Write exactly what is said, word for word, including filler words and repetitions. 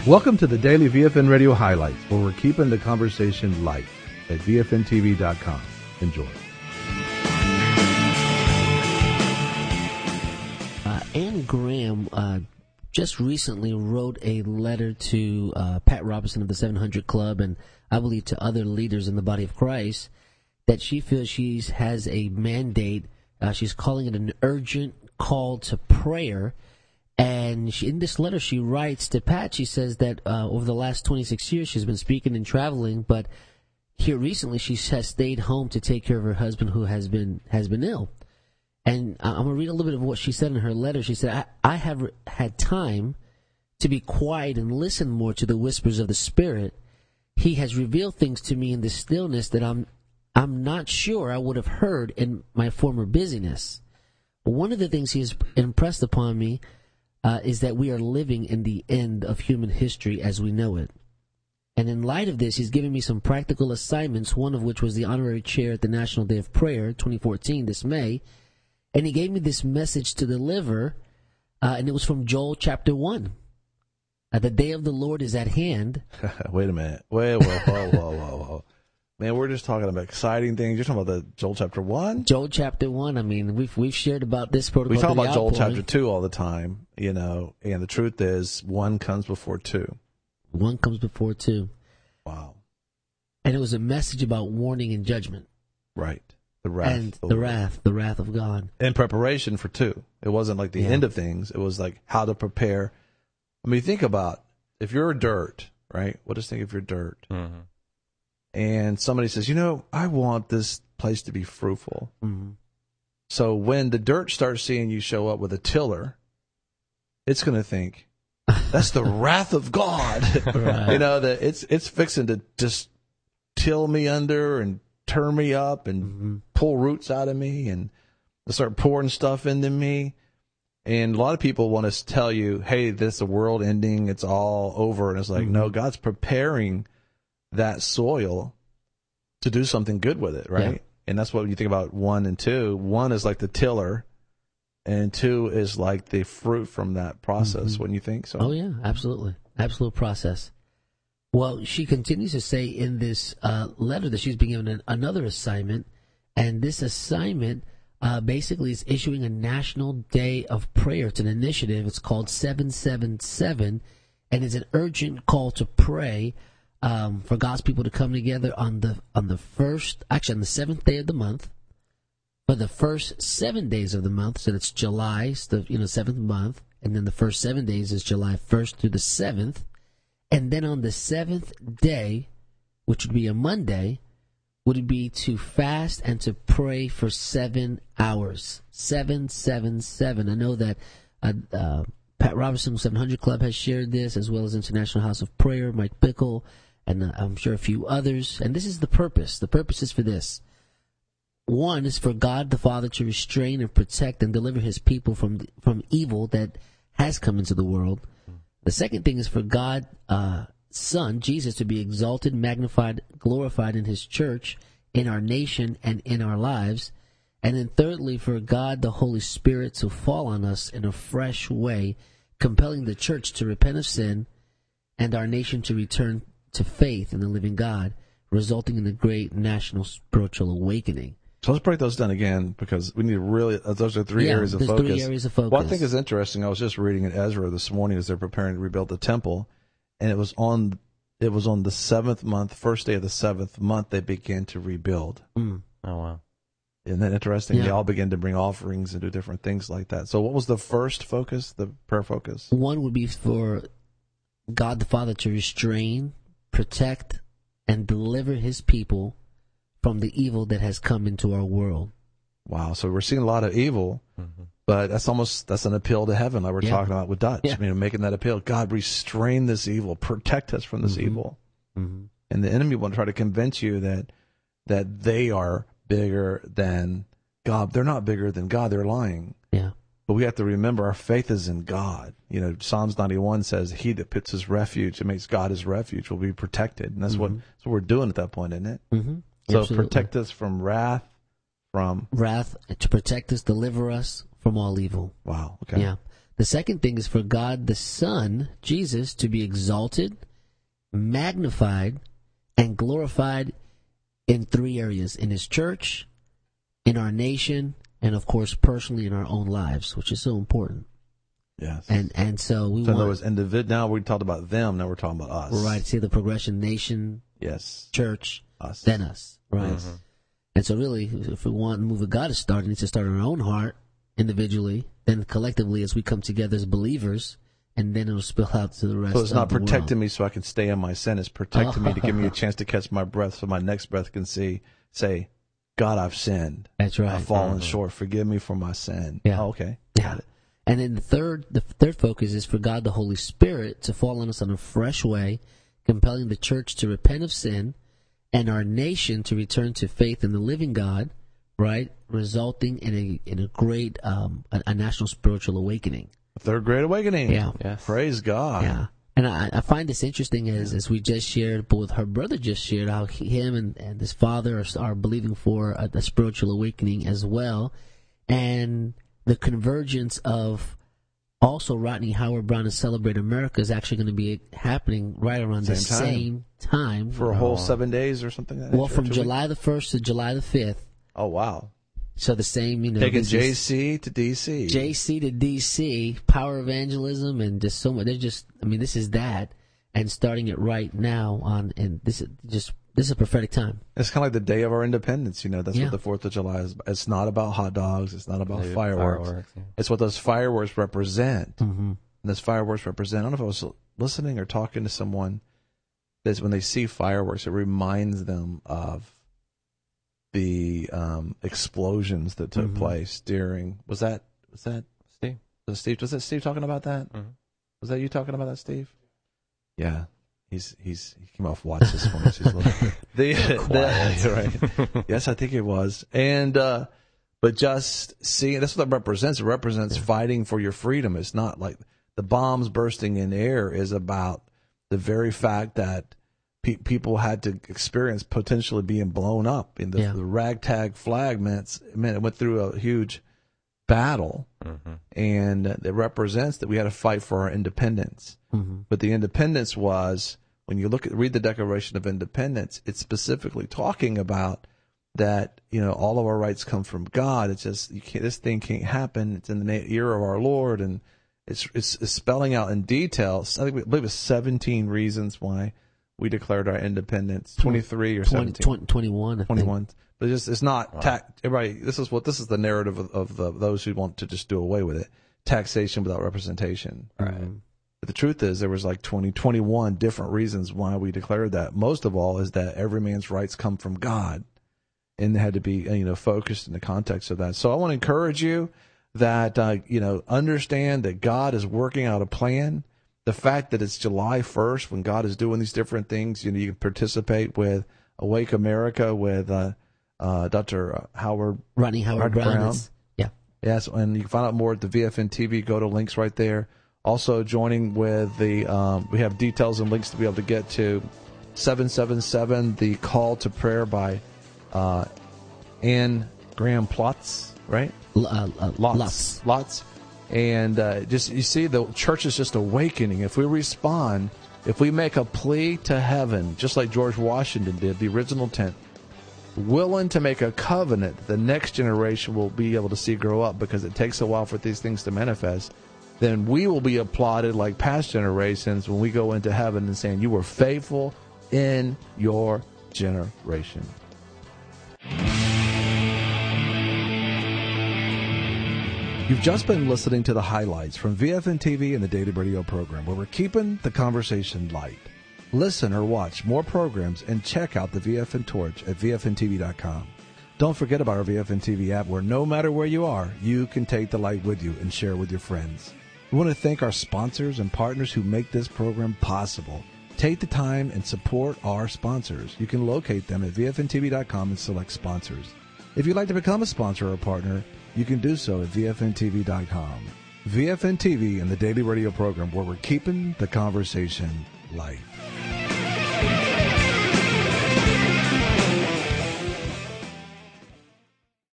Welcome to the Daily V F N Radio Highlights, where we're keeping the conversation light at V F N T V dot com. Enjoy. Uh, Anne Graham uh, just recently wrote a letter to uh, Pat Robertson of the seven hundred Club, and I believe to other leaders in the body of Christ, that she feels she has a mandate. Uh, she's calling it an urgent call to prayer. And she, in this letter, she writes to Pat, she says that uh, over the last twenty-six years, she's been speaking and traveling, but here recently she has stayed home to take care of her husband who has been has been ill. And I'm going to read a little bit of what she said in her letter. She said, I, I have had time to be quiet and listen more to the whispers of the Spirit. He has revealed things to me in the stillness that I'm I'm not sure I would have heard in my former busyness. One of the things he has impressed upon me Uh, is that we are living in the end of human history as we know it. And in light of this, he's given me some practical assignments, one of which was the honorary chair at the National Day of Prayer, twenty fourteen, this May. And he gave me this message to deliver, uh, and it was from Joel chapter one. Uh, the day of the Lord is at hand. Wait a minute. Wait, whoa, whoa, whoa, whoa, whoa. Man, we're just talking about exciting things. You're talking about the Joel chapter one? Joel chapter one. I mean, we've we've shared about this protocol. We talk about Joel chapter two all the time, you know, and the truth is one comes before two. One comes before two. Wow. And it was a message about warning and judgment. Right. The wrath. And the, the Lord. wrath, the wrath of God. In preparation for two. It wasn't like the Yeah. end of things. It was like how to prepare. I mean, think about if you're dirt, right? We'll just think if you're dirt. Mm-hmm. And somebody says, you know, I want this place to be fruitful. Mm-hmm. So when the dirt starts seeing you show up with a tiller, it's going to think, that's the wrath of God. Right. You know, that it's it's fixing to just till me under and turn me up and Mm-hmm. pull roots out of me and start pouring stuff into me. And a lot of people want to tell you, hey, this is the world ending. It's all over. And it's like, Mm-hmm. no, God's preparing that soil to do something good with it, right? Yeah. And that's what you think about one and two. One is like the tiller, and two is like the fruit from that process. Mm-hmm. Wouldn't you think so? Oh, yeah, absolutely. Absolute process. Well, she continues to say in this uh, letter that she's been given an, another assignment, and this assignment uh, basically is issuing a National Day of Prayer. It's an initiative. It's called seven seven seven, and it's an urgent call to pray Um, for God's people to come together on the on the first, actually on the seventh day of the month, for the first seven days of the month. So that's July, it's the you know seventh month, and then the first seven days is July first through the seventh, and then on the seventh day, which would be a Monday, would it be to fast and to pray for seven hours. Seven, seven, seven. I know that uh, uh, Pat Robertson, seven hundred Club, has shared this, as well as International House of Prayer, Mike Bickle, and uh, I'm sure a few others. And this is the purpose. The purpose is for this. One is for God the Father to restrain and protect and deliver his people from from evil that has come into the world. The second thing is for God, uh, Son, Jesus, to be exalted, magnified, glorified in his church, in our nation, and in our lives. And then thirdly, for God the Holy Spirit to fall on us in a fresh way, compelling the church to repent of sin and our nation to return to faith in the living God, resulting in a great national spiritual awakening. So let's break those down again, because we need to really, those are three yeah, areas of there's focus. three areas of focus. What I think is interesting, I was just reading in Ezra this morning as they're preparing to rebuild the temple, and it was on it was on the seventh month, first day of the seventh month, they began to rebuild. Mm. Oh, wow. Isn't that interesting? Yeah. They all began to bring offerings and do different things like that. So what was the first focus, the prayer focus? One would be for God the Father to restrain, protect, and deliver his people from the evil that has come into our world. Wow. So we're seeing a lot of evil, Mm-hmm. but that's almost, that's an appeal to heaven, like we're Yeah. talking about with Dutch. Yeah. I mean, making that appeal. God, restrain this evil, protect us from this Mhm. evil. Mm-hmm. And the enemy will try to convince you that that they are bigger than God. They're not bigger than God. They're lying. Yeah. But we have to remember our faith is in God. You know, Psalms ninety-one says, he that puts his refuge and makes God his refuge will be protected. And that's Mhm. what that's what we're doing at that point, isn't it? Mm-hmm. So Absolutely. protect us from wrath, from... Wrath, to protect us, deliver us from all evil. Wow, okay. Yeah. The second thing is for God the Son, Jesus, to be exalted, magnified, and glorified in three areas: in His church, in our nation, and of course personally in our own lives, which is so important. Yes. And and so we so want. in was individ- now we talked about them. Now we're talking about us. Right. See the progression: nation, Yes. church, Us. then us. Right. Mm-hmm. And so really, if we want the move of God to start, it needs to start in our own heart individually, then collectively as we come together as believers, and then it'll spill out to the rest of the world. So it's not protecting me so I can stay in my sin. It's protecting me to give me a chance to catch my breath so my next breath can see, say, God, I've sinned. That's right. I've fallen mm-hmm. short. Forgive me for my sin. Yeah. Oh, okay. Yeah. Got it. And then the third, the third focus is for God the Holy Spirit to fall on us in a fresh way, compelling the church to repent of sin and our nation to return to faith in the living God, right? Resulting in a in a great um, a, a national spiritual awakening. Third Great Awakening. Yeah. Yes. Praise God. Yeah. And I, I find this interesting as, as we just shared, but with her brother just shared, how he, him and, and his father are, are believing for a, a spiritual awakening as well. And the convergence of also Rodney Howard Brown and Celebrate America is actually going to be happening right around the Same time. same time. For a whole seven days or something like that? Well, nature, from two July weeks? the first to July the fifth. Oh, wow. So the same, you know. Taking this J is C to D C. J C to D C, power evangelism, and just so much. They're just, I mean, this is that. And starting it right now on, and this is just, this is a prophetic time. It's kind of like the day of our independence, you know. That's Yeah. what the fourth of July is. It's not about hot dogs. It's not about Maybe fireworks. fireworks, yeah. It's what those fireworks represent. Mm-hmm. And those fireworks represent, I don't know if I was listening or talking to someone, that when they see fireworks, it reminds them of the um, explosions that took Mhm. place during, was that, was that Steve. Was Steve, was that Steve talking about that? Mhm. Was that you talking about that, Steve? Yeah. He's, he's, he came off watch this morning. So he's a little, the, the, right. Yes, I think it was. And, uh, but just seeing, that's what that represents. It represents yeah. fighting for your freedom. It's not like the bombs bursting in air is about the very fact that pe- people had to experience potentially being blown up. And the, Yeah. the ragtag flag meant, meant it went through a huge battle, Mm-hmm. and it represents that we had to fight for our independence. Mm-hmm. But the independence was, when you look at read the Declaration of Independence, it's specifically talking about that, you know, all of our rights come from God. It's just you can't, this thing can't happen. It's in the na- year of our Lord, and it's, it's it's spelling out in detail. I think we, I believe it's seventeen reasons why we declared our independence. Twenty-three or twenty, seventeen, twenty, twenty-one. I twenty-one. think. But it's just, it's not Wow. ta- everybody. This is what this is the narrative of, of the, those who want to just do away with it. Taxation without representation. Right. But the truth is, there was like twenty, twenty-one different reasons why we declared that. Most of all is that every man's rights come from God, and they had to be, you know, focused in the context of that. So I want to encourage you that, uh, you know, understand that God is working out a plan. The fact that it's July first when God is doing these different things, you know, you can participate with Awake America with uh, uh, Doctor Howard Rodney Howard Howard Brown. Brown. is- yeah. Yes, and you can find out more at the V F N T V. Go to links right there. Also joining with the, um, we have details and links to be able to get to seven seven seven, the call to prayer by uh, Ann Graham Plotz, right? L- uh, uh, Lots. Lots. Lots. And uh, just, you see, the church is just awakening. If we respond, if we make a plea to heaven, just like George Washington did, the original intent, willing to make a covenant the next generation will be able to see grow up, because it takes a while for these things to manifest, then we will be applauded like past generations when we go into heaven and saying, you were faithful in your generation. You've just been listening to the highlights from V F N T V and the Daily Radio program, where we're keeping the conversation light. Listen or watch more programs and check out the V F N Torch at V F N T V dot com. Don't forget about our V F N T V app, where no matter where you are, you can take the light with you and share with your friends. We want to thank our sponsors and partners who make this program possible. Take the time and support our sponsors. You can locate them at V F N T V dot com and select sponsors. If you'd like to become a sponsor or a partner, you can do so at V F N T V dot com. V F N T V and the Daily Radio program, where we're keeping the conversation light.